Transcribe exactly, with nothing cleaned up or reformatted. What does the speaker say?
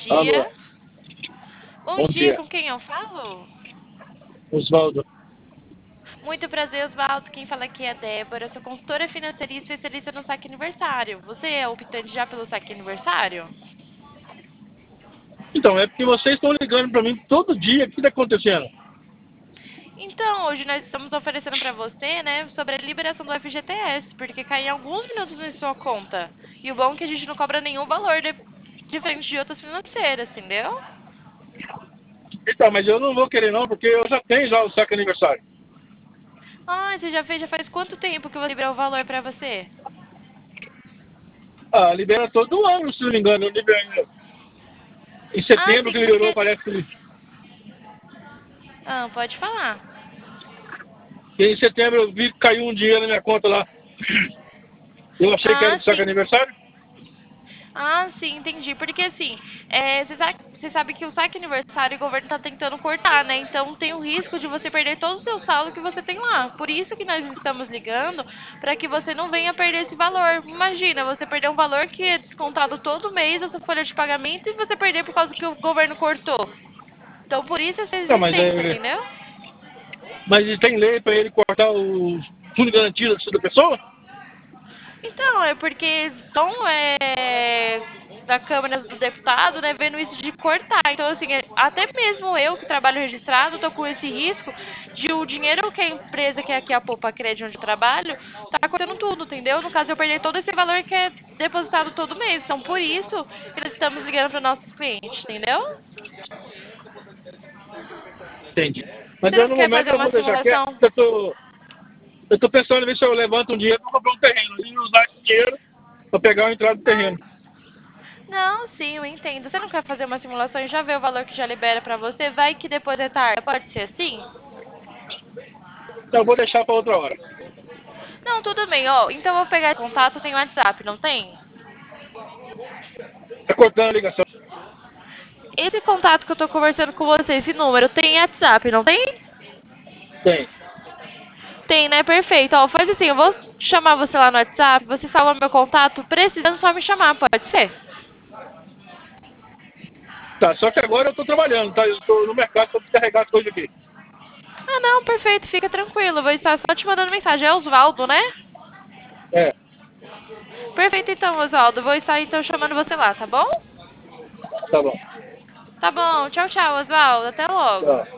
dia. Alô, Bom bom dia, dia. com quem eu falo? Osvaldo. Muito prazer, Oswaldo. Quem fala aqui é a Débora. Eu sou consultora financeira e especialista no saque aniversário. Você é optante já pelo saque aniversário? Então, é porque vocês estão ligando para mim todo dia. O que está acontecendo? Então, hoje nós estamos oferecendo para você, né, sobre a liberação do F G T S, porque cai em alguns minutos em sua conta. E o bom é que a gente não cobra nenhum valor de- diferente de outras financeiras, entendeu? Então, mas eu não vou querer não, porque eu já tenho já o saque aniversário. Ah, você já fez, já faz quanto tempo que você liberou o valor para você? Ah, libera todo ano, se não me engano. Libera... Em Ah, setembro que sim, liberou, porque... parece que... Ah, pode falar. que em setembro eu vi que caiu um dinheiro na minha conta lá. Eu achei que era Ah, do saque sim. aniversário. Ah, sim, entendi. Porque assim, é, você sabe, você sabe que o saque aniversário o governo tá tentando cortar, né? Então tem o risco de você perder todo o seu saldo que você tem lá. Por isso que nós estamos ligando para que você não venha perder esse valor. Imagina, você perder um valor que é descontado todo mês da sua folha de pagamento e você perder por causa que o governo cortou. Então por isso essa Não, mas, existência, é... entendeu? mas tem lei para ele cortar o fundo garantido da pessoa? Então, é porque estão é, da Câmara do Deputado, né, vendo isso de cortar. Então, assim, é- até mesmo eu que trabalho registrado, tô com esse risco de o dinheiro que a empresa, que é aqui a Poupa Crédito onde eu trabalho, tá cortando tudo, entendeu? No caso, eu perder todo esse valor que é depositado todo mês. Então, por isso que nós estamos ligando para nossos clientes, entendeu? Entendi. Mas Você eu, não no quer momento fazer eu uma vou deixar quieto, simulação? porque eu tô, eu tô pensando em ver se eu levanto um dinheiro para comprar um terreno e usar esse dinheiro para pegar a entrada do terreno. Não, sim, eu entendo. Você não quer fazer uma simulação e já ver o valor que já libera para você? Vai que depois é tarde. Pode ser assim? Então eu vou deixar para outra hora. Não, tudo bem, ó. Então eu vou pegar esse contato, tem WhatsApp, não tem? Tá cortando a ligação. Esse contato que eu tô conversando com você, esse número, tem WhatsApp, não tem? Tem. Tem, né? Perfeito. Ó, faz assim, eu vou chamar você lá no WhatsApp, você salva meu contato, precisando só me chamar, pode ser? Tá, só que agora eu tô trabalhando, tá? Eu tô no mercado para descarregar as coisas aqui. Ah, não, perfeito, fica tranquilo. Vou estar só te mandando mensagem. É Osvaldo, né? É, Perfeito, então, Osvaldo. Vou estar então chamando você lá, tá bom? tá bom. Tá bom. Tchau, tchau, Osvaldo. Até logo. Tchau.